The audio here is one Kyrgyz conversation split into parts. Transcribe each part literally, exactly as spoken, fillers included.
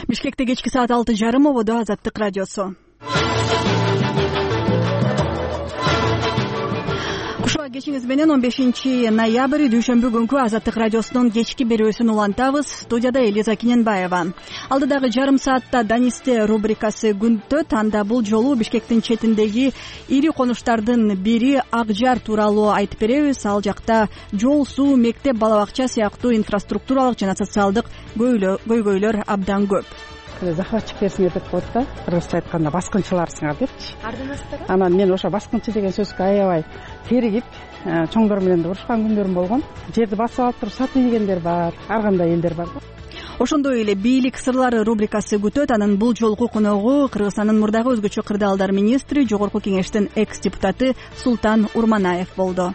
Бишкекте кечки саат алты жарым ободо Азаттык радиосу. Кушуа кечиңиз менен он бешинчи ноябрь дүйшөмбү күнкү Азаттык радиосунун кечки берүүсүн улантабыз. Студияда Элиза Киненбаева. Алдыдагы жарым саатта Данисте рубрикасы күнтөт. Анда бул жолу Бишкектин четиндеги ири конуштардын бири Ак Жар тууралуу айтып беребиз. Ал жакта жол, суу, мектеп, бала бакча сыяктуу инфраструктуралык жана социалдык көйгөйлөр абдан көп. Захватчиктерсиңер деп коет да, кыргызча айтканда баскынчыларсыңар депчи. Анан мен ошо баскынчы деген сөзгө аябай теригип, чоңдор менен да урушкан күндөрүм болгон. Жерди басып алып туруп сатып ийгендер бар, ар кандай элдер бар да. Ошондой эле бийлик сырлары рубрикасы күтөт. Анын бул жолку коногу Кыргызстандын мурдагы өзгөчө кырдаалдар министри, Жогорку Кеңештин экс депутаты Султан Урманаев болду.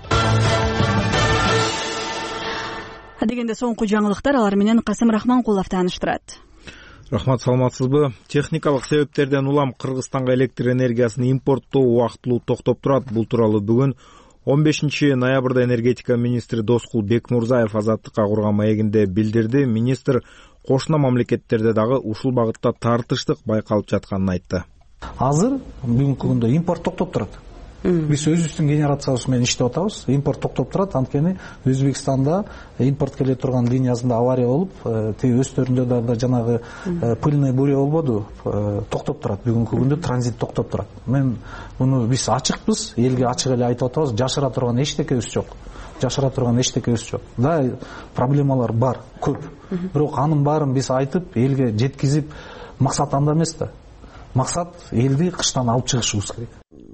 Адегенде соңку жаңылыктар, алар менен Касым Рахманкулов тааныштырат. Рахмат, саламатсызбы? Техникалык себептерден улам Кыргызстанга электр энергиясын импорттоо убактылуу токтоп турат. Бул тууралуу бүгүн он бешинчи ноябрда энергетика министри Доскул Бекмурзаев Азаттыкка курган маегинде билдирди. Министр кошуна мамлекеттерде дагы ушул багытта тартыштык байкалып жатканын айтты. Азыр бүгүнкү күндө импорт токтоп турат. Биз өзүбүздүн генерациябыз менен иштеп атабыз. Импорт токтоп турат, анткени Өзбекстанда импорт келе турган линиясында авария болуп, тиги өстөрүндө да жанагы пыльный буря болбоду, токтоп турат. Бүгүнкү күндө транзит токтоп турат. Мен муну биз ачыкпыз, элге ачык эле айтып атабыз, жашыра турган эчтекебиз жок. Жашыра турган эчтекебиз жок. Да, проблемалар бар, көп. Бирок анын баарын биз айтып, элге жеткизип, максат анда эмес да. Максат элди кыштан алып чыгышыбыз керек.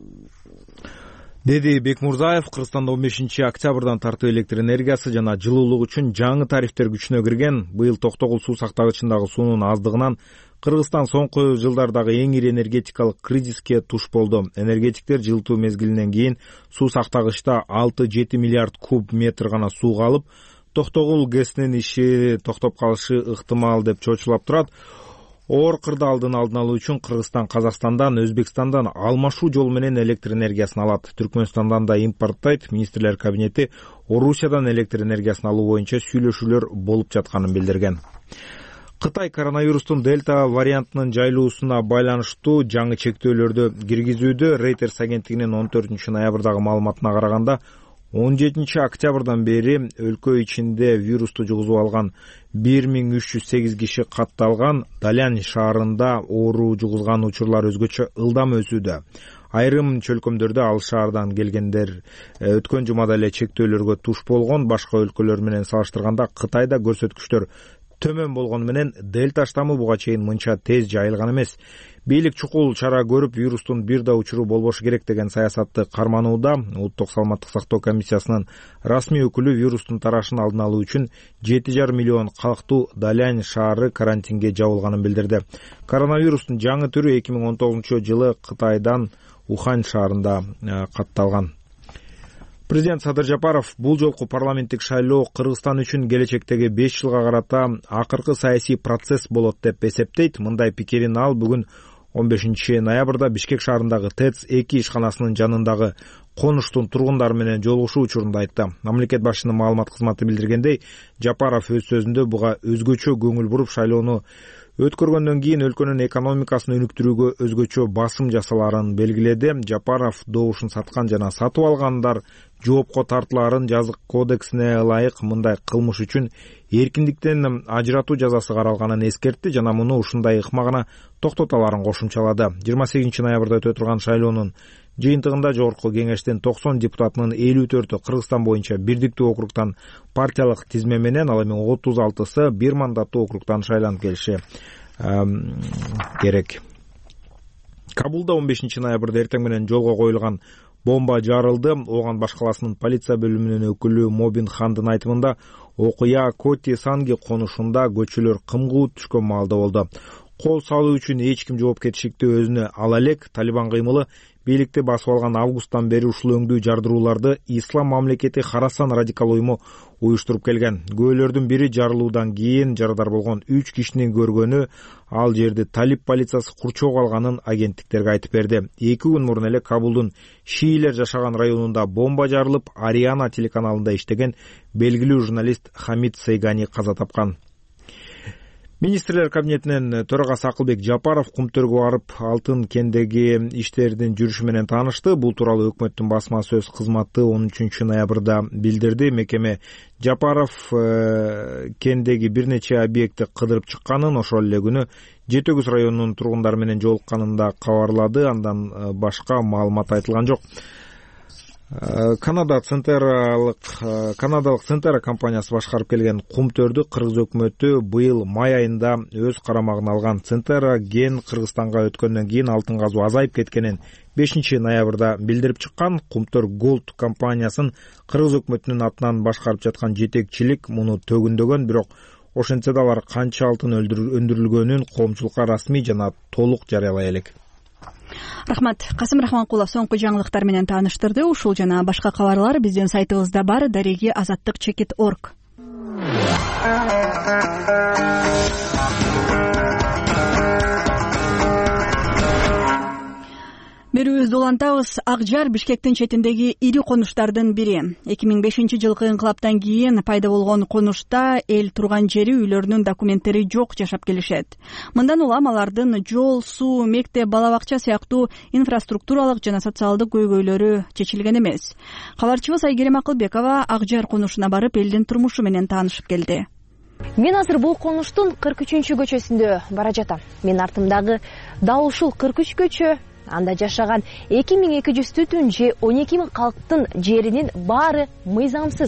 Деди Бекмурзаев. Кыргызстанда он бешинчи октябрдан тартып электр энергиясы жана жылуулук үчүн жаңы тарифтер күчүнө кирген. Быйыл Токтогул суу сактагычындагы суунун аздыгынан Кыргызстан соңку жылдардагы эң ири энергетикалык кризиске туш болду. Энергетиктер жылытуу мезгилинен кийин суу сактагычта алты жети миллиард куб метр гана суу калып, Токтогул ГЭСнин иши токтоп калышы ыктымал деп чочулап турат. Оор кырдаалдын алдын алуу үчүн Кыргызстан Казакстандан, Өзбекстандан алмашуу жол менен электр энергиясын алат. Түркмөнстандан да импорттойт. Министрлер кабинети Орусиядан электр энергиясын алуу боюнча сүйлөшүүлөр болуп жатканын билдирген. Кытай коронавирустун дельта вариантынын жайылуусуна байланыштуу жаңы чектөөлөрдү киргизүүдө. Reuters агенттигинин он төртүнчү ноябрдагы маалыматына караганда он жетинчи октябрдан бери өлкө ичинде вирусту жугузуп алган бир миң үч жүз сегиз киши катталган. Далян шаарында оору жугузган учурлар өзгөчө ылдам өсүүдө. Айрым чөлкөмдөрдө ал шаардан келгендер өткөн жумада эле чектөөлөргө туш болгон. Башка өлкөлөр менен салыштырганда Кытайда көрсөткүчтөр төмөн болгону менен дельта штаммы буга чейин мынча тез жайылган эмес. Бийлик чукул чара көрүп, вирустун бир да учуру болбошу керек деген саясатты карманууда. Улуттук саламаттык сактоо комиссиясынын расмий өкүлү вирустун тарашын алдын алуу үчүн жети жарым миллион калктуу Далян шаары карантинге жабылганын билдирди. Коронавирустун жаңы түрү эки миң он тогузунчу жылы Кытайдан Ухань шаарында катталган. Президент Садыр Жапаров бул жолку парламенттик шайлоо Кыргызстан үчүн келечектеги беш жылга карата акыркы саясий процесс болот деп эсептейт. Мындай пикирин ал бүгүн он бешинчи ноябрда Бишкек шаарындагы ТЭЦ эки ишканасынын жанындагы конуштун тургундары менен жолугушуу учурунда айтты. Мамлекет башчынын маалымат кызматы билдиргендей, Жапаров өз сөзүндө буга өзгөчө көңүл буруп, шайлоону өткөргөндөн кийин өлкөнүн экономикасын өнүктүрүүгө өзгөчө басым жасаларын белгиледи. Жапаров добушун саткан жана сатып алгандар жоопко тартылаарын жазык кодексине ылайык мындай кылмыш үчүн эркиндиктен ажыратуу жазасы каралганын эскертти жана муну ушундай ыкма гана токтоталарын кошумчалады. жыйырма сегизинчи ноябрда өтө турган шайлоонун жыйынтыгында Жогорку Кеңештин токсон депутатынын элүү төртү Кыргызстан боюнча бирдиктүү округтан партиялык тизме менен, ал эми отуз алтысы бир мандаттуу округтан шайланып келиши керек. Кабулда он бешинчи ноябрда эртең менен жолго коюлган бомба жарылды. Оган Баш каласынын полиция бөлүмүнүн өкүлү Мобин Хандын айтымында окуя Коти Санги конушунда көчөлөр кымгуу түшкөн маалда болду. Кол салуу үчүн эч ким жоопкерчиликти өзүнө ала элек. Талибан кыймылы бийликти басып алган августтан бери ушул өңдүү жардырууларды Ислам мамлекети Харасан радикал уюму уюштуруп келген. Күбөлөрдүн бири жарылуудан кийин жарадар болгон үч кишинин көргөнү, ал жерди талиб полициясы курчоого алганын агенттиктерге айтып берди. эки күн мурун эле Кабулдун шиилер жашаган районунда бомба жарылып, Ариана телеканалында иштеген белгилүү журналист Хамид Сейгани каза тапкан. Министрлер кабинетинин төрагасы Акылбек Жапаров Кумтөргө барып алтын кендеги иштердин жүрүшү менен таанышты. Бул тууралуу өкмөттүн басма сөз кызматы он үчүнчү ноябрда билдирди. Мекеме Жапаров кендеги бир нече объектти кыдырып чыкканын, ошол эле күнү Жети Өгүз районунун тургундары менен жолукканын да кабарлады. Андан башка маалымат айтылган жок. Канада Центералык Канадалык Центера компаниясы башкарып келген Кумтөрдү кыргыз өкмөтү быйыл май айында өз карамагына алган. Центера ген Кыргызстанга өткөндөн кийин алтын казуу азайып кеткенин бешинчи ноябрда билдирип чыккан. Кумтөр Голд компаниясын кыргыз өкмөтүнүн атынан башкарып жаткан жетекчилик муну төгүндөгөн, бирок ошентсе да алар канча алтын өндүрүлгөнүн коомчулукка расмий жана толук жарыялай элек. Рахмат. Касым Рахманкулов соңку жаңылыктар менен тааныштырды. Ушул жана башка кабарлар биздин сайтыбызда бар, дареги азаттык чекит точка орг. Берүүбүздү улантабыз. Ак Жар Бишкектин четиндеги ири конуштардын бири. эки миң бешинчи жылкы инкылаптан кийин пайда болгон конушта эл турган жери, үйлөрүнүн документтери жок жашап келишет. Мындан улам алардын жол, суу, мектеп, бала бакча сыяктуу инфраструктуралык жана социалдык көйгөйлөрү чечилген эмес. Кабарчыбыз Айгерим Акылбекова Ак Жар конушуна барып элдин турмушу менен таанышып келди. Мен азыр бул конуштун кырк үчүнчү көчөсүндө бара жатам. Мен артымдагы дал ушул кырк үч көчө. Анда жашаган эки миң эки жүз түтүн же он эки миң калктын жеринин баары мыйзамсыз.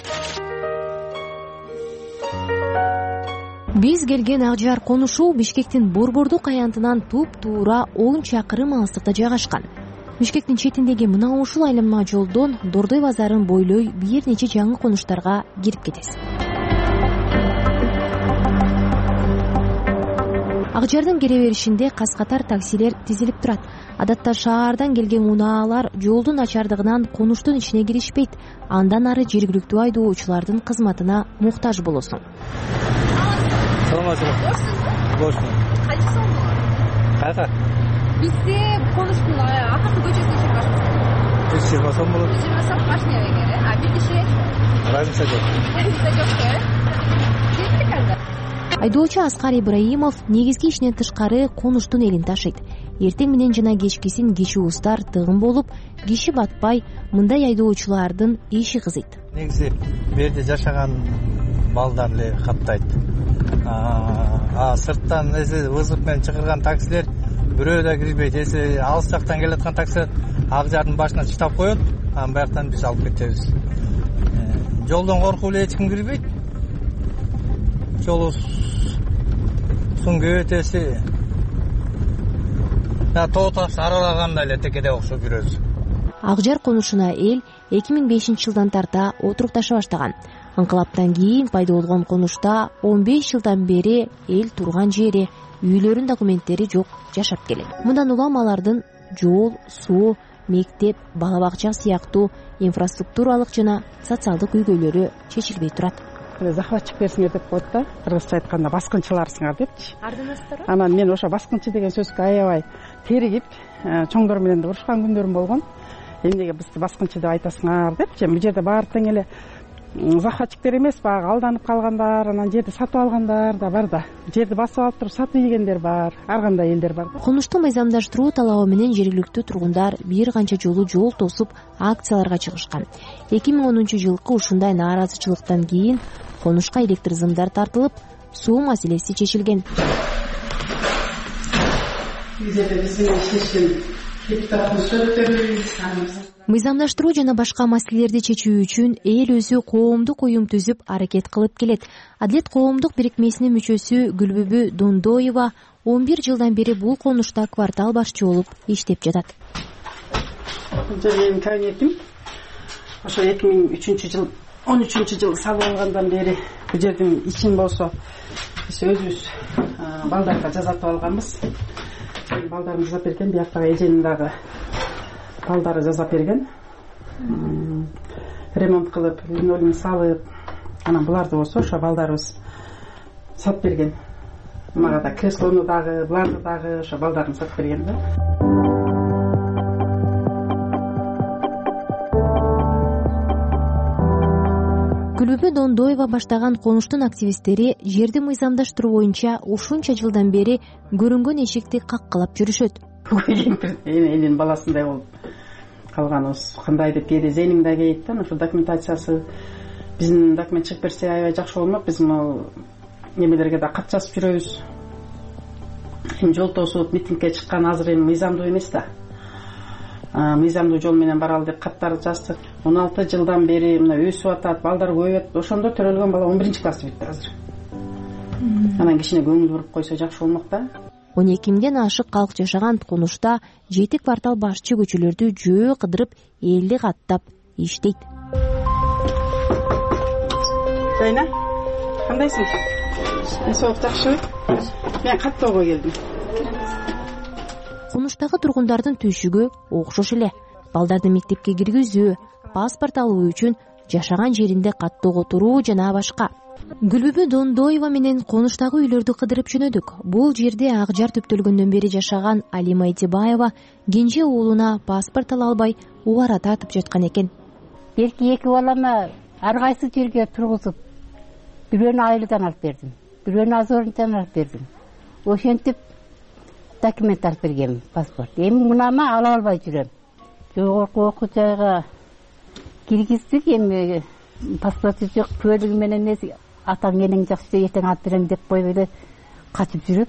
Биз келген Ак Жар конушу Бишкектин Борбордук аянтынан туп-туура он чакырым алыстыкта жайгашкан. Бишкектин четиндеги мына ушул айланма жолдон Дордой базарын бойлой бир нече жаңы конуштарга кирип кетесиз. Ак Жардын кире беришинде кас-катар таксилер тизилип турат. Адатта шаардан келген унаалар жолдун начардыгынан конуштун ичине киришпейт. Андан ары жергиликтүү айдоочулардын кызматына муктаж болосуң. Салам алейкум. Бошмун. Кайсы сом болот? Кайсы? Бизде конуштун акыркы көчөсүнө чейин башка. жүз жыйырма сом болот. жүз жыйырма сом башня эгер, а бир киши? Разница жок. Разница жок, э? Кеттик анда. Айдоочу Аскар Ибраимов негизги ишинен тышкары конуштун элин ташыйт. Эртең менен жана кечкисин киши устар тыгын болуп, киши батпай, мындай айдоочулардын иши кызыйт. Негизи бу жерде жашаган балдар эле каттайт. А сырттан эсе вызов менен чыгарган таксилер бирөө да кирбейт. Эсе алыс жактан келаткан таксилер Ак Жардын башына чыдап коет, анан бияктан биз алып кетебиз. Жолдон коркуп эле эч ким кирбейт. Жолу сүңгү өтөсү да тоотас аралагандай эле текеде окшоп жүрөбүз. Ак Жар конушуна эл эки миң бешинчи жылдан тарта отурукташа баштаган. Инкылаптан кийин пайда болгон конушта он беш жылдан бери эл турган жери, үйлөрүнүн документтери жок жашап келет. Мындан улам алардын жол, суу, мектеп, бала бакча сыяктуу инфраструктуралык жана социалдык көйгөйлөрү чечилбей турат. Захватчик берсиңер деп коет да, кыргызча айтканда баскынчыларсыңар депчи. Ардыңыздар? Анан мен ошо баскынчы деген сөзгө аябай теригип, чоңдор менен да урушкан күндөрүм болгон. Эмнеге бизди баскынчы деп айтасыңар депчи. Бул жерде баары тең эле захватчиктер эмес, баягы алданып калгандар, анан жерди сатып алгандар да бар да. Жерди басып алып туруп сатып ийгендер бар, ар кандай элдер бар. Конушту мыйзамдаштыруу талабы менен жергиликтүү тургундар бир канча жолу жол тосуп акцияларга чыгышкан. эки миң онунчу жылкы ушундай нааразычылыктан кийин конушка электр зымдар тартылып, суу маселеси чечилген. Мыйзамдаштыруу жана башка маселелерди чечүү үчүн эл өзү коомдук уюм түзүп аракет кылып келет. Адилет коомдук бирикмесинин мүчөсү Гүлбүбү Дондоева он бир жылдан бери бул конушта квартал башчы болуп иштеп жатат. Менин кабинетим ошо эки миң үчүнчү жыл он үчүнчү жылы салынгандан бери бул жердин ичин болсо биз өзүбүз балдарга жазатып алганбыз. Балдарым жазап берген, бияктагы эженин дагы балдары жазап берген. Ремонт кылып, линолеум салып, анан буларды болсо ошо балдарыбыз сатып берген. Мага да креслону дагы, буларды дагы ошо балдарым сатып берген да. Гүлбүбү Дондоева баштаган конуштун активисттери жерди мыйзамдаштыруу боюнча ушунча жылдан бери көрүнгөн эшикти каккылап жүрүшөт. Эненин баласындай болуп калганыбыз кандай деп кээде зейним да кейт да. Ошо документациясы биздин документ чыгып берсе аябай жакшы болмок. Биз могу немелерге да кат жазып жүрөбүз. Эми жол тосуп митингге чыккан азыр эми мыйзамдуу эмес да. Мыйзамдуу жол менен баралы деп каттар жаздык. он алты жылдан бери мына өсүп атат, балдар көбөйөт. Ошондо төрөлгөн бала он биринчи классты бүтүп азыр. Анан кичине көңүл буруп койсо жакшы болмок да. он эки миңден ашык калк жашаган конушта жети квартал башчы көчөлөрдү жөө кыдырып, элди каттап иштейт. Жайна, кандайсың? Соок жакшыбы? Мен каттоого келдим. Конуштагы тургундардын түйшүгү окшош эле. Балдарды мектепке киргизүү, паспорт алуу үчүн жашаган жеринде каттоого туруу жана башка. Гүлбүбү Дондоева менен конуштагы үйлөрдү кыдырып жөнөдүк. Бул жерде ак жар төптөлгөндөн бери жашаган Алима Этибаева кенже уулуна паспорт ала албай убара тартып жаткан экен. Берки эки балама ар кайсы жерге тургузуп, бирөөнү айылдан алып бердим, бирөөнү Азорунтан алып бердим. Ошентип документ алып бергем, паспорт. Эми мунама ала албай жүрөм. Жогорку окуу жайга киргиздик, эми паспорту жок, куөлүгү менен эси атаң менен жакшы эртең алып берем деп коюп эле качып жүрөм.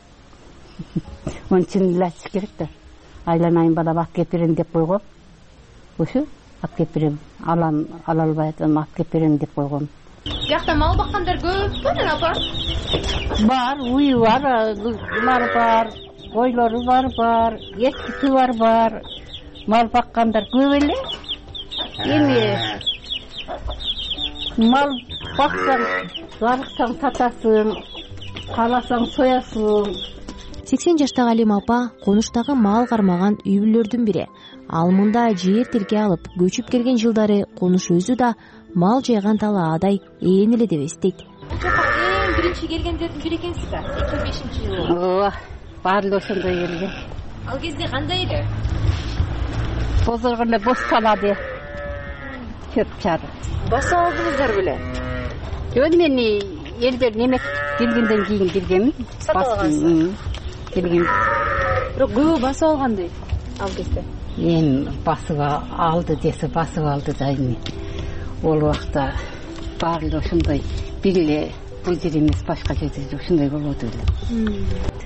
Оны чын эле айтыш керек да. Айланайын балам алып кеп берем деп койгом. Ошо алып кеп берем. Алам, ала албай атам, алып кеп берем деп койгом. Жакта мал баккандар көппү анан апа? Бар, уй бар, булар бар, койлору бар бар, ешкisi бар бар. Мал баккандар көп эле. Эми мал баксаң, зарыксаң сатасың, кааласаң соясың. сексен жаштагы Алима апа конуштагы мал кармаган үй бүлөлөрдүн бири. Ал мында жер тилке алып, көчүп келген жылдары конуш өзү да мал жайган талаадай ээн эле деп эстейт. Эң биринчи келгендердин бири экенсиз да, эки миң бешинчи жылы. Ооба, баары ошондой келген. Ал кезде кандай эле? Бозоргондо бош калады. Чөп чар. Басып алдыңыздар беле? Жөн мени элдер неме келгенден кийин бергем. Басып келген. Бирок көп басып алгандай ал кезде. Эми басып алды десе басып алды да эми. Ол убакта баары ошондой бир эле бул жер эмес, башка жерде ошондой болот эле.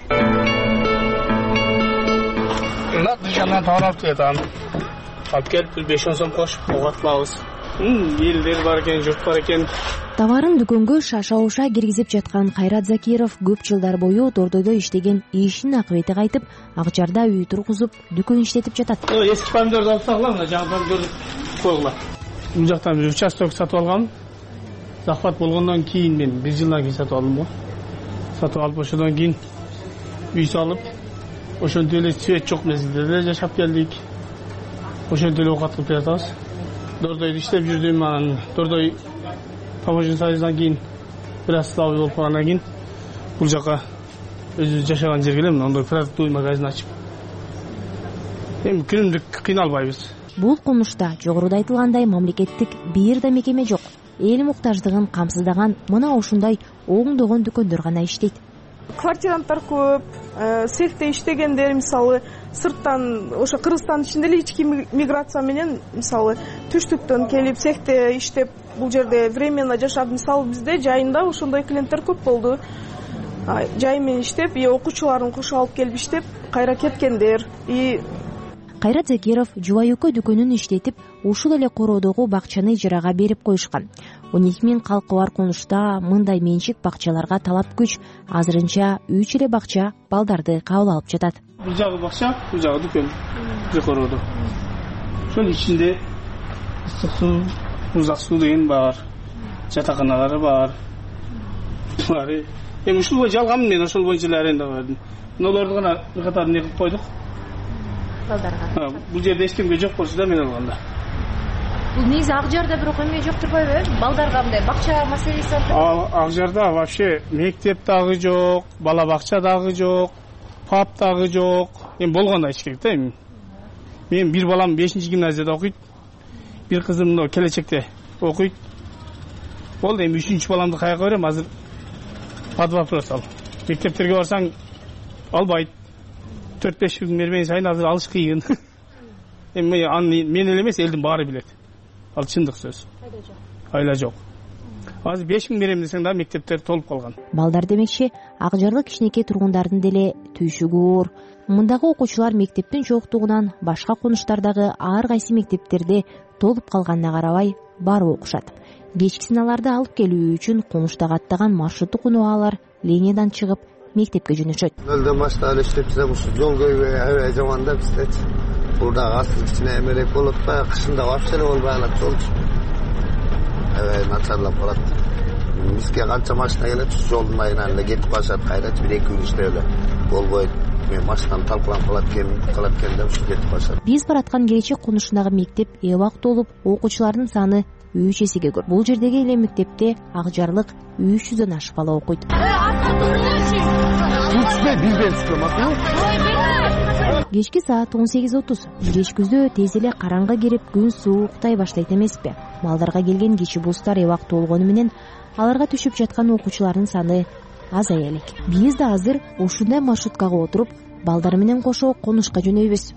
Мына дышанан тарап жатам. Алып келип беш он сом кошуп калабыз. Элдер бар экен, журт бар экен. Товарын дүкөнгө шаша-уша киргизип жаткан Кайрат Закиров көп жылдар бою Дордойдо иштеген ишинин акыбети кайтып, ак жарда үй тургузуп, дүкөн иштетип жатат. Эски помидорду алып тагыла, мына жаңы помидорду койгула. Бул жактан бир участок сатып алгам. Захват болгондон кийин мен бир жылдан кийин сатып алдым го. Сатып алып ошодон кийин үй салып, ошентип эле свет жок мезгилде эле жашап келдик. Ошентип эле оокат кылып жатабыз. Дордойдо иштеп жүрдүм, анан Дордой Таможен союздан кийин бир аз слабый болуп калгандан кийин бул жака өзүбүз жашаган жерге эле мындай продуктовый магазин ачып эми күнүмдүк кыйналбайбыз. Бул конушта жогоруда айтылгандай мамлекеттик бир да мекеме жок. Эл муктаждыгын камсыздаган мына ушундай оңдогон дүкөндөр гана иштейт. Квартиранттар көп, цехте иштегендер мисалы сырттан, ошо Кыргызстан ичинде эле ички миграция менен мисалы түштүктөн келип цехте иштеп, бул жерде временно жашап, мисалы бизде жайында ошондой клиенттер көп болду. Жай менен иштеп, и окуучуларын кошуп алып келип иштеп, кайра кеткендер. И Кайрат Закиров жубай-өкө дүкөнүн иштетип, ушул эле короодогу бакчаны ижарага берип коюшкан. он эки миң калкы бар конушта мындай менчик бакчаларга талап күч. Азырынча үч эле бакча балдарды кабыл алып жатат. Бул жагы бакча, бул жагы дүкөн. Бир короодо. Ошонун ичинде ысык суу, муздак суу деген бар. Жатаканалары бар. Булары эми ушул боюнча алгам мен, ошол боюнча эле аренда бердим. Нолорду гана бир катар не кылып койдук. Балдарга. Бул жерде эч кимге жок болчу да мен алганда. Бул негизи ак жарда бирок эме жок турбайбы? Балдарга мындай бакча маселеси бар. Ак жарда вообще мектеп дагы жок, бала бакча дагы жок, пап дагы жок. Эми болгондой иш керек да эми. Мен бир балам бешинчи гимназияда окуйт. Бир кызым да келечекте окуйт. болду, эми үчүнчү баламды каяка берем, азыр под вопрос ал. Мектептерге барсаң албайт. төрт беш жылдын бербеген сайын азыр алыш кыйын. Эми аны мен эле эмес, элдин баары билет. Ал чындык сөз. Айла жок. Айла жок. Азыр беш миң берем десең да мектептер толуп калган. Балдар демекчи, Акжарлык кичинекей тургундардын деле түйшүгү оор. Мындагы окуучулар мектептин жоктугунан башка конуштардагы ар кайсы мектептерде толуп калганына карабай барып окушат. Кечкисин аларды алып келүү үчүн конуштагы аттаган маршруттук унубалар линиядан чыгып мектепке жөнөшөт. Нөлдөн баштап иштеп жүрөм, ушу жол көйгөй аябай жаман да биздечи. Бурда асыл кичине эмерек болот да, кышында вообще эле болбой калат жолчу. Аябай начарлап барат. Бизге канча машина келет, жолдун айынан эле кетип калышат, кайрат бир эки күн иштеп эле болбойт. Мен машинам талкаланып калат экен, калат экен деп ушу кетип калышат. Биз бараткан келечек конушундагы мектеп эбак толуп, окуучулардын саны үч эсеге көп. Бул жердеги эле мектепте Акжарлык үч жүздөн ашык бала окуйт. Кечки саат он сегиз отуз. Кеч күздө тез эле караңгы кирип, күн сууктай баштайт эмеспи? Малдарга келген кичи бустар эбак толгону менен аларга түшүп жаткан окуучулардын саны азая элек. Биз да азыр ушундай маршруткага отуруп, балдар менен кошо конушка жөнөйбүз.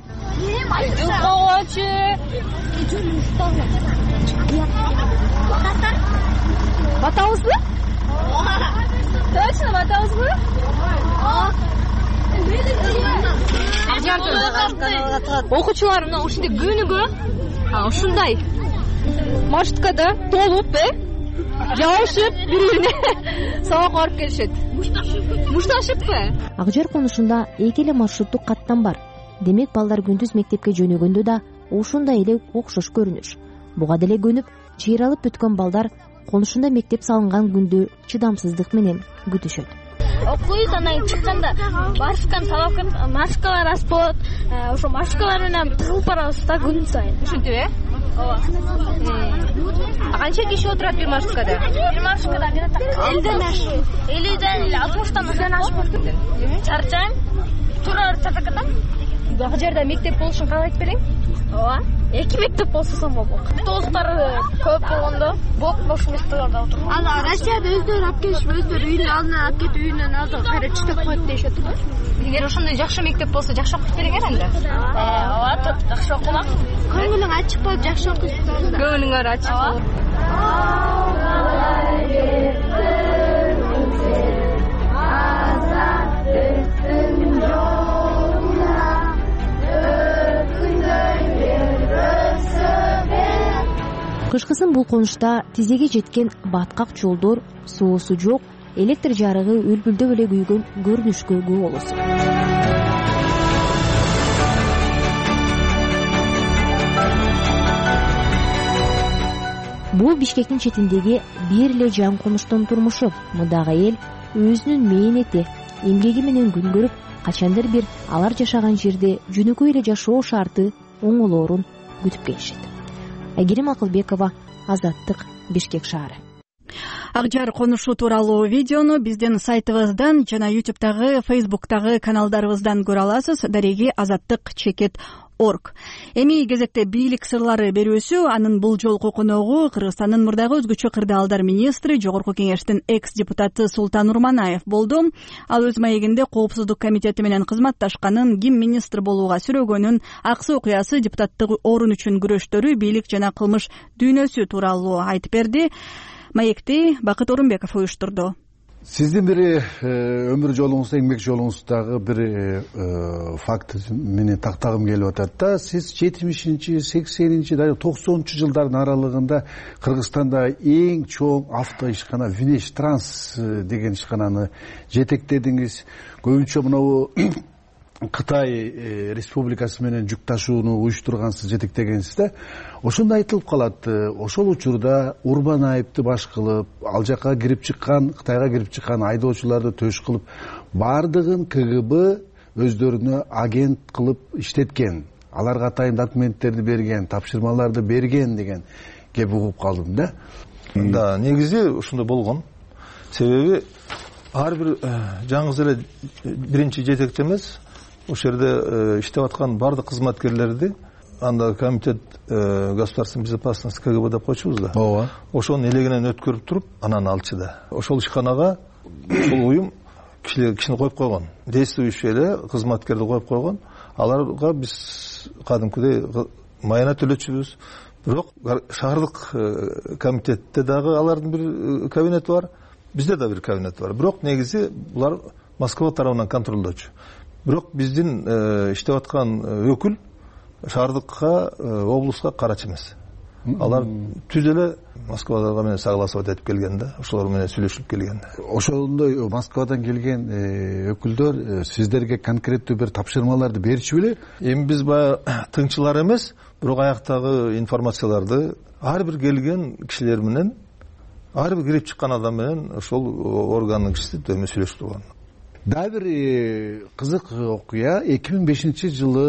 Батабызбы? Точно батабызбы? Окуучулар мына ушундай күнүгө ушундай маршруткада толуп, э? Жабышып, бири-бирине сабак барып келишет. Мушташыппы? Акжар конушунда эки эле маршруттук каттам бар. Демек балдар күндүз мектепке жөнөгөндө да ушундай эле окшош көрүнүш. Буга деле көнүп, чыйралып бүткөн балдар конушунда мектеп салынган күндү чыдамсыздык менен күтүшөт. Окуйт, анан чыкканда маршрутканы сабап, маршруткалар аз болот. Ошо маршруткалар менен тыгылып барабыз да күн сайын. Ушинтип, э? Ооба. Канча киши отурат бир маршруткада? Бир маршруткада элүүдөн ашык. элүүдөн алтымыштан ашык. Чарчайм. Туура чарчакатам. Бул жерде мектеп болушун каалайт белең? Ооба. Эки мектеп болсо самал болот. Автобустар көп болгондо, боп бош мектептерде отуруп. Ана Россияда өздөрү алып келишип, өздөрү үйүнөн алдынан алып кетип, үйүнөн алдын кайра чытып коет дешет го. Эгер ошондой жакшы мектеп болсо, жакшы окуйт белең энди. Ооба, жакшы окумак. Көңүлүң ачык болуп, жакшы окуйсуң. Көңүлүң ачык болуп. Кышкысын бул конушта тизеге жеткен баткак жолдор, суусу жок, электр жарыгы өлбүлдөп эле күйгөн көрүнүшкө күбө болосуң. Бул Бишкектин четиндеги бир эле жан конуштун турмушу. Мындагы эл өзүнүн мээнети, эмгеги менен күн көрүп, качандыр бир алар жашаган жерде жөнөкөй эле жашоо шарты оңолоорун күтүп келишет. Айгерим Акылбекова, Азаттык, Бишкек шаары. Акжар конушу тууралуу видеону биздин сайтыбыздан жана ютубтагы, фейсбуктагы каналдарыбыздан көрө аласыз. Дареги азаттык чекит орг. Эми кезекте бийлик сырлары берүүсү, анын бул жолку коногу Кыргызстандын мурдагы өзгөчө кырдаалдар министри, Жогорку Кеңештин экс депутаты Султан Урманаев болду. Ал өз маегинде Коопсуздук комитети менен кызматташканын, ким министр болууга сүрөгөнүн, аксы окуясы, депутаттык орун үчүн күрөштөрү, бийлик жана кылмыш дүйнөсү тууралуу айтып берди. Маекти Бакыт Орунбеков уюштурду. Сиздин бир өмүр жолуңузда, эмгек жолуңуздагы бир факт менен тактагым келип атат да. Сиз жетимишинчи, сексенинчи, токсонунчу жылдардын аралыгында Кыргызстанда эң чоң авто ишкана Винеш Транс деген ишкананы жетектедиңиз. Көбүнчө мынабу Кытай республикасы менен жүк ташууну уюштургансыз, жетектегенсиз да. Ошондо айтылып калат, ошол учурда Урманаевди баш кылып, ал жака кирип чыккан, Кытайга кирип чыккан айдоочуларды төш кылып, бардыгын КГБ өздөрүнө агент кылып иштеткен. Аларга атайын документтерди берген, тапшырмаларды берген деген кеп угуп калдым да. Да, негизи ушундай болгон. Себеби ар бир жаңы эле биринчи жетекчи эмес, ошол жерде иштеп аткан бардык кызматкерлерди андагы комитет государственной безопасности ка гэ бэ деп койчубуз да. ооба. Ошонун элегинен өткөрүп туруп анан алчы да. Ошол ишканага ушул уюм кишилер кишини коюп койгон. Действующий эле кызматкерди коюп койгон. Аларга биз кадимкидей майына төлөчүбүз. Бирок шаардык комитетте дагы алардын бир кабинети бар. Бизде да бир кабинет бар. Бирок негизи булар Москва тарабынан контролдочу. Бирок биздин иштеп аткан өкүл шаардыкка, облуска карачы эмес. Алар түз эле Москвага менен согласовать этип келген да, ошолор менен сүйлөшүп келген. Ошондой Москвадан келген өкүлдөр сиздерге конкреттүү бир тапшырмаларды берчү беле? Эми биз баягы тыңчылар эмес, бирок аяктагы информацияларды ар бир келген кишилер менен, ар бир кирип чыккан адам менен ошол органдын кишиси дөмө сүйлөшүп турган. Дагы бир кызык окуя, эки миң бешинчи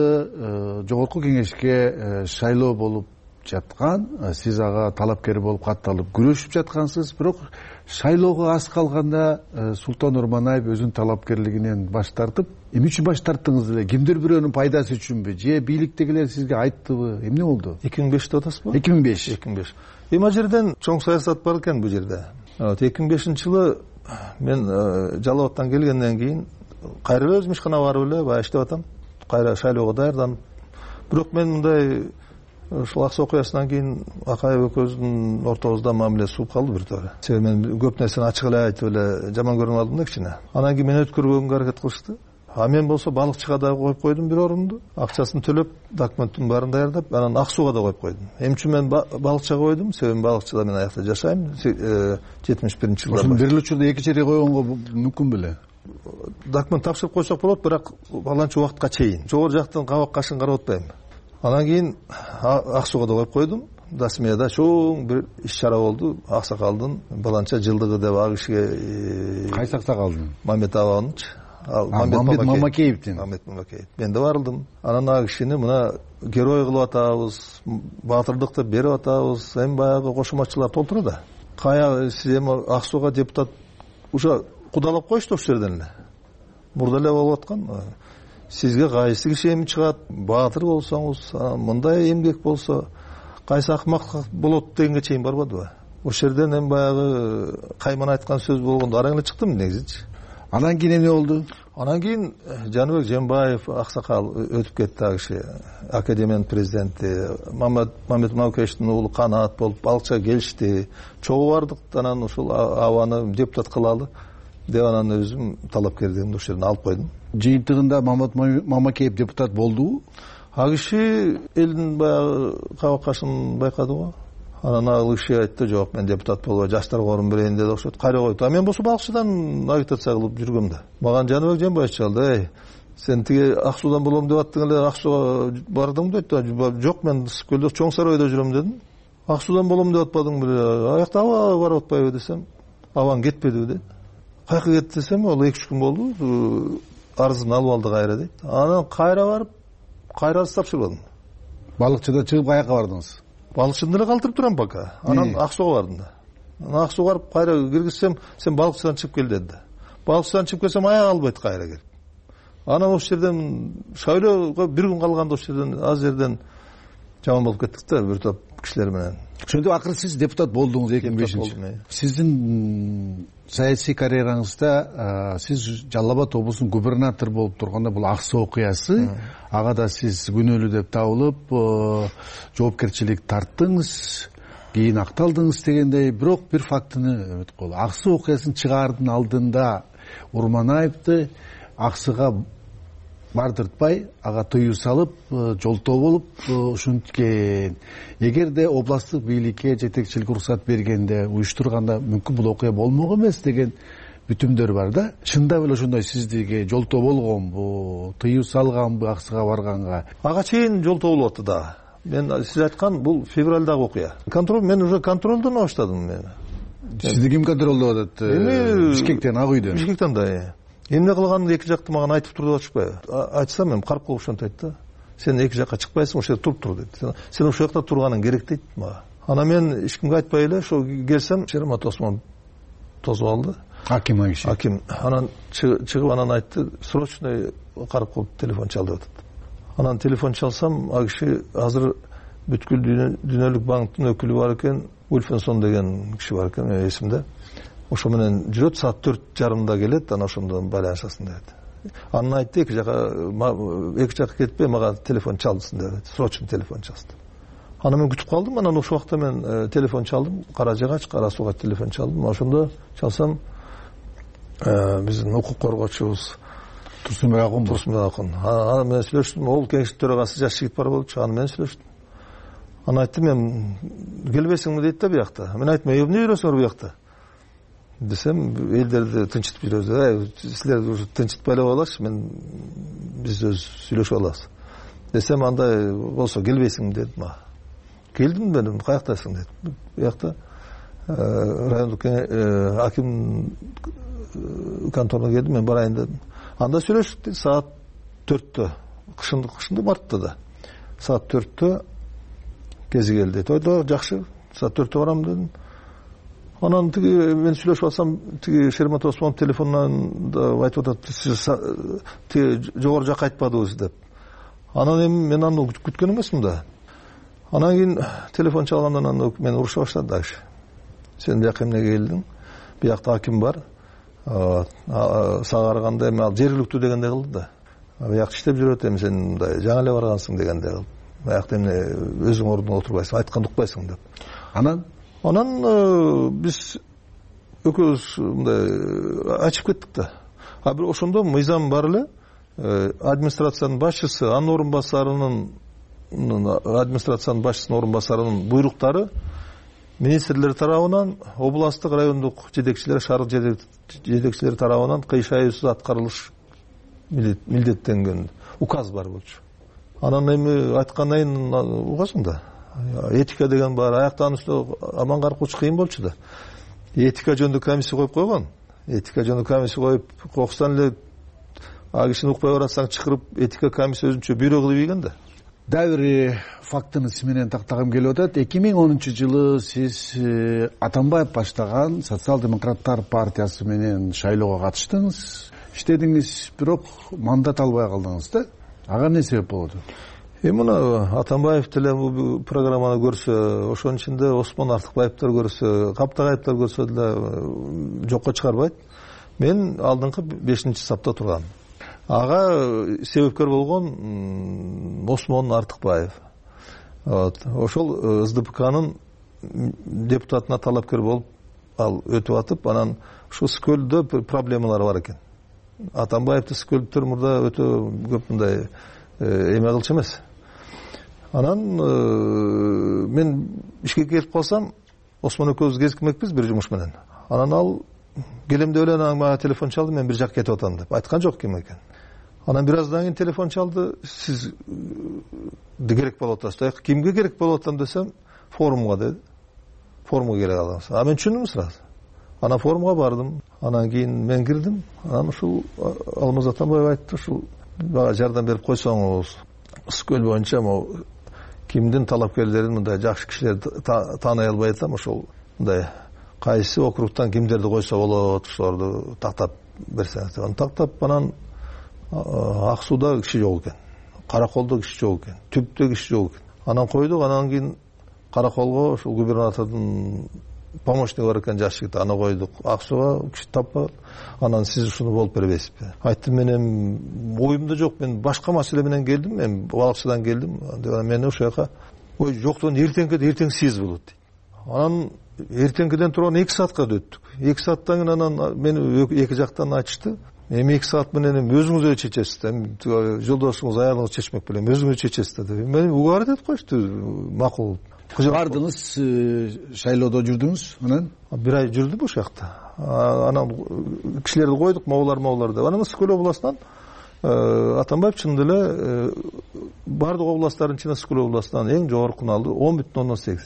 жылы жогорку кеңешке шайлоо болуп жаткан, сиз ага талапкер болуп катталып күрөшүп жаткансыз, бирок шайлоого аз калганда Султан Урманаев өзүнүн талапкерлигинен баш тартып, эмне үчүн баш тарттыңыз эле? Кимдир бирөөнүн пайдасы үчүнбү? Же бийликтегилер сизге айттыбы? Эмне болду? эки миң беш деп атасызбы? эки миң беш. эки миң беш. Эми ал жерден чоң саясат бар экен бул жерде. эки миң бешинчи жылы мен Жалал Абадтан келгенден кийин кайра эле өзүм ишканага барып эле баягы иштеп атам. Кайра шайлоого даярданып. Бирок мен мындай ушул аксы окуясынан кийин Акаев экөөбүздүн ортобузда мамилеси сууп калды бир тары. Себеби мен көп нерсени ачык эле айтып эле жаман көрүнүп алдым да кичине. Анан кийин мени өткөрбөгөнгө аракет кылышты. А мен болсо балыкчыга да коюп койдум бир орунду. Акчасын төлөп, документтин баарын даярдап, анан ак сууга да коюп койдум. Эмне үчүн мен балыкчыга койдум? Себеби балыкчыда мен аякта жашайм. жетимиш биринчи жылдан баштап. Ошон бир эле учурда эки жерге койгонго мүмкүн беле? Документ тапшырып койсок болот, бирок баланча убакытка чейин. Жогору жактан кабак кашын карап атпайм. Анан кийин ак сууга да коюп койдум. Дасмияда чоң бир иш чара болду. Аксакалдын баланча жылдыгы деп ал кишиге кайсы аксакалдын? Мамет аганычы. Мамет Мамакеевдин. Мамет Мамакеев. Мен да барылдым. Анан ал кишини мына герой кылып атабыз, баатырдыкты берип атабыз, эми баягы кошуматчылар толтурду да. Кая сиз эми ак сууга депутат уже кудалап коюшту ошол жерден эле. Мурда эле болуп аткан. Сизге кайсы киши эми чыгат, баатыр болсоңуз, мындай эмгек болсо, кайсы акмак болот дегенге чейин барбадыбы? Ошол жерден эми баягы кайман айткан сөз болгондо араң эле чыктым негизичи. Анан кийин эмне болду? Анан кийин Жаныбек Жембаев аксакал өтүп кетти ал киши, академиянын президенти. Мамет Мамакеевдин уулу Канат болуп балыкчыга келишти. Чогуу бардык, анан ушул абаны депутат кылалы деп анан өзүм талапкерлигимди ошол жерден алып койдум. Жыйынтыгында Мамет Мамакеев депутат болдубу? Ал киши элдин баягы кабак кашын байкады го. Анан ал киши айтты, жок, мен депутат болбой жаштар корун берейин деди, окшойт, кайра койду. А мен болсо балыкчыдан агитация кылып жүргөм да. Мага Жаныбек Жембаев чалды, эй, сен тиги ак суудан болом деп аттың эле, ак сууга бардыңбы дейт. Жок, мен Ысыккөлдө чоң сарайда жүрөм дедим. Ак суудан болом деп атпадың беле? Аякта аба барып атпайбы десем, абаң кетпедиби дейт. Кайка кетти десем, ал эки үч күн болду, арызын алып алды кайра дейт. Анан кайра барып, кайра арыз тапшырбадым. Балыкчыдан чыгып каяка бардыңыз? Балыкчыдан эле калтырып турам пока. Анан ак сууга бардым да. Анан ак сууга барып кайра киргизсем, сен балыкчыдан чыгып кел деди. Балыкчыдан чыгып келсем, аяк албайт кайра келип. Анан ошол жерден шайлоого бир күн калганда ошол жерден аз жерден жаман болуп кеттик да, бир топ кишилер менен. Ошондо акыры сиз депутат болдуңуз эки миң бешинчи. Сиздин саясий карьераңызда сиз Жалал Абад облусунун губернатору болуп турганда бул аксы окуясы, ага да сиз күнөөлүү деп табылып, жоопкерчилик тарттыңыз, кийин акталдыңыз дегендей, бирок бир фактыны өтүп калды. Аксы окуясын чыгаардын алдында Урманаевди аксыга бардыртпай, ага тыюу салып, жолтоо болуп ушинткен. Эгерде областтык бийликке жетекчилик уруксат бергенде, уюштурганда мүмкүн бул окуя болмок эмес деген бүтүмдөр бар да. Чындап эле ошондой сиздиге жолтоо болгонбу, тыюу салганбы аксыга барганга? Ага чейин жолтоо болуп атты да. Мен сиз айткан бул февралдагы окуя. Контроль, мен уже контролдон баштадым мен. Сизди ким контролдоп атат? Бишкектен, Ак үйдөн. Бишкектен да. Эмне кылганымды эки жакты мага айтып тур деп атышпайбы? Айтсам эми карып калып ошентип айтты. Сен эки жакка чыкпайсың, ошол жерде туруп тур дейт. Сен ошол жакта турганың керек дейт мага. Анан мен эч кимге айтпай эле ошо келсем, Шермат Осмон тосуп алды. Аким киши. Аким. Анан чыгып анан айтты, срочный карып калып телефон чал деп атат. Анан телефон чалсам, ал киши азыр бүткүл дүйнөлүк банктын өкүлү бар экен, Ульфенсон деген киши бар экен, менин эсимде. Ошо менен жүрөт, саат төрт жарымда келет, анан ошондо байланышасың дебет. Анан айтты, эки жака эки жака кетпей мага телефон чалдысың дебет. Срочно телефон чалды. Анан мен күтүп калдым, анан ошол убакта мен телефон чалдым, Кара Жагач, Кара Сууга телефон чалдым. Ошондо чалсам, биздин укук коргоочубуз Турсунбек Акун. Турсунбек Акун. Анан мен сүйлөштүм, ол кеңештин төрагасы жаш жигит бар болчу, анан мен сүйлөштүм. Анан айттым, мен келбейсиңби дейт да биякта. Мен айттым, эмне жүрөсүңөр биякта? Десем, элдерди тынчытып жүрөбүз. Силер уже тынчытпай эле коелачы, мен биз өз сүйлөшүп алабыз. Десем, андай болсо келбейсиңби деди мага. Келдим мен, каяктасың деди. Биякта райондук аким конторуна келдим, мен барайын дедим. Анда сүйлөштүк саат төрттө, кышында, кышында мартта да. Саат төрттө кези келди. Тойдо жакшы, саат төрттө барам дедим. Анан тиги мен сүйлөшүп алсам, тиги Шермат Осмонов телефонунан да айтып атат, тиги жогору жакка айтпадыңыз деп. Анан эми мен аны күткөн эмесмин да. Анан кийин телефон чалгандан анан мен уруша баштады дагы. Сен бияка эмнеге келдиң? Биякта аким бар. Сага караганда эми ал жергиликтүү дегендей кылды да. Биякта иштеп жүрөт, эми сен мындай жаңы эле баргансың дегендей кылды. Биякта эмне өзүң ордуңа отурбайсың, айтканды укпайсың деп. Анан Анан биз экөөбүз мындай ачып кеттик да. А бир ошондо мыйзам бар эле, администрациянын башчысы, анын орун басарынын администрациянын башчысынын орун басарынын буйруктары министрлер тарабынан, областтык, райондук жетекчилер, шаардык жетекчилери тарабынан кыйшайсыз аткарылыш милдеттенген указ бар болчу. Анан эми айткандан угасың да. Этика деген бар, аяктан үстө аман каркууч кыйын болчу да. Этика жөнүндө комиссия коюп койгон. Этика жөнүндө комиссия коюп, кокустан эле а кишини укпай баратсаң чакырып, этика комиссия өзүнчө бюро кылып ийген да. Дагы бир фактыны сиз менен тактагым келип атат. эки миң онунчу жылы сиз Атамбаев баштаган Социал-демократтар партиясы менен шайлоого катыштыңыз, иштедиңиз, бирок мандат албай калдыңыз да. Ага эмне себеп болду? Эми муну Атамбаев деле бул программаны көрсө, ошонун ичинде Осмон Артыкбаевдер көрсө, Каптагаевдер көрсө деле жокко чыгарбайт. Мен алдыңкы бешинчи сапта тургам. Ага себепкер болгон Осмон Артыкбаев. Ошол СДПКнын депутатына талапкер болуп ал өтүп атып, анан ушул Скөлдө проблемалар бар экен. Атамбаевди Скөлдөр мурда өтө көп мындай эме кылчу эмес. Анан мен ишке келип калсам, Осмон экөөбүз кезикмекпиз бир жумуш менен. Анан ал келем деп эле мага телефон чалды, мен бир жака кетип атам деп. Айткан жок ким экен. Анан бир аздан кийин телефон чалды, сиз керек болуп атасыз. Кимге керек болуп атам десем, форумга деди. Форумга керек алам. А мен түшүндүм сразу. Анан форумга бардым. Анан кийин мен кирдим. Анан ушул Алмаз Атамбаев айтты, ушул бага жардам берип койсоңуз, Скөл боюнча могу кимдин талапкерлерин мындай жакшы кишилерди тааный албай атам, ошол мындай кайсы округтан кимдерди койсо болот, ошолорду тактап берсеңиз. Аны тактап, анан Ак Сууда киши жок экен, Караколдо киши жок экен, Түптө киши жок экен. Анан койдук, анан кийин Караколго ошол губернатордун помощниги бар экен, жаш жигит, аны койдук. Ак Сууга киши таппай, анан сиз ушуну болуп бербейсизби? Айттым, менин оюмда жок, мен башка маселе менен келдим, мен Балыкчыдан келдим. Мен ошол жака, ой, жоктон эртеңки, эртең сиз болот дейт. Анан эртеңкиден турган эки саатка өттүк. эки сааттан кийин анан мени эки жактан ачты. Эми эки саат менен өзүңүз эле чечесиз да, жолдошуңуз аялыңыз чечмек белем, өзүңүз чечесиз да деп. Мен угар деп коюшту, макул. Бардыңыз, шайлоодо жүрдүңүз, анан бир ай жүрдүм ошол жакта. Анан кишилерди койдук, могулар могулар деп. Анан Скөл областынан Атамбаев чындап эле бардык областтардын ичинде Скөл областынан эң жогоркуну алды, он бүтүн ондон сегиз.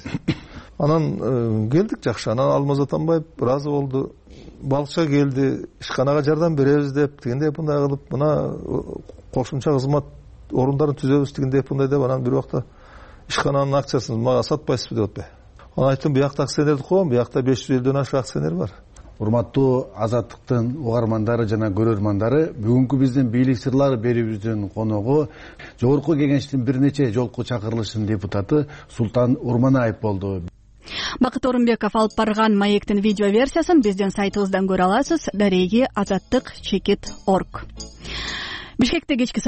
Анан келдик жакшы. Анан Алмаз Атамбаев ыраазы болду. Балыкчыга келди, ишканага жардам беребиз деп, тигиндей мындай кылып, мына кошумча кызмат орундарын түзөбүз дегендей мындай деп, анан бир убакта ишкананын акциясын мага сатпайсызбы деп атпай. Анан айттым, биякта акционерди коем, биякта беш жүз элүүдөн ашык акционер бар. урматтуу Азаттыктын угармандары жана көрөрмандары, бүгүнкү биздин бийлик сырлары берүүбүздүн коногу Жогорку Кеңештин бир нече жолку чакырылышынын депутаты Султан Урманаев болду. Бакыт Орунбеков алып барган маектин видео версиясын биздин сайтыбыздан көрө аласыз. Дареги азаттык чекит точка орг. Бишкекте кечки